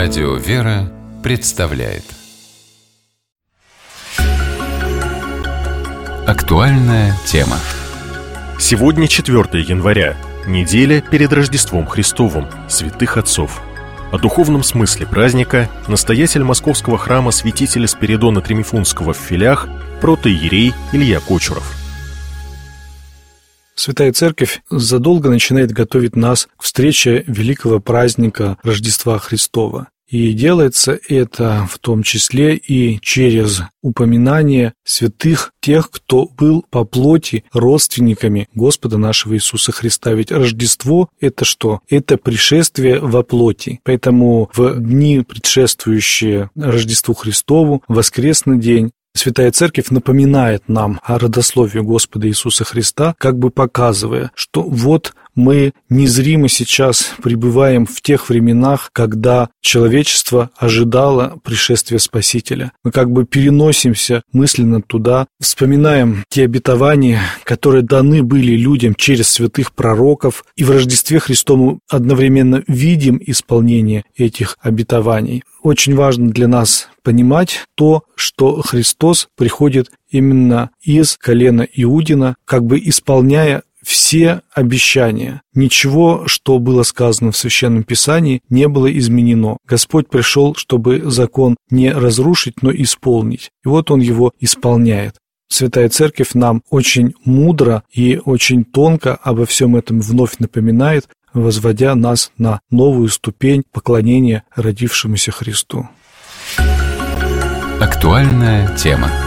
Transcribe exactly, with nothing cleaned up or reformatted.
Радио «Вера» представляет актуальная тема. Сегодня четвёртое января, неделя перед Рождеством Христовым, святых отцов. О духовном смысле праздника настоятель московского храма святителя Спиридона Тримифунского в Филях, протоиерей Илья Кочуров. Святая Церковь задолго начинает готовить нас к встрече великого праздника Рождества Христова. И делается это в том числе и через упоминание святых, тех, кто был по плоти родственниками Господа нашего Иисуса Христа. Ведь Рождество – это что? Это пришествие во плоти. Поэтому в дни, предшествующие Рождеству Христову, воскресный день, Святая Церковь напоминает нам о родословии Господа Иисуса Христа, как бы показывая, что вот мы незримо сейчас пребываем в тех временах, когда человечество ожидало пришествия Спасителя. Мы как бы переносимся мысленно туда, вспоминаем те обетования, которые даны были людям через святых пророков, и в Рождестве Христовом одновременно видим исполнение этих обетований. Очень важно для нас понимать то, что Христос приходит именно из колена Иудина, как бы исполняя все обещания. Ничего, что было сказано в Священном Писании, не было изменено. Господь пришел, чтобы закон не разрушить, но исполнить. И вот Он его исполняет. Святая Церковь нам очень мудро и очень тонко обо всем этом вновь напоминает, возводя нас на новую ступень поклонения родившемуся Христу. Актуальная тема.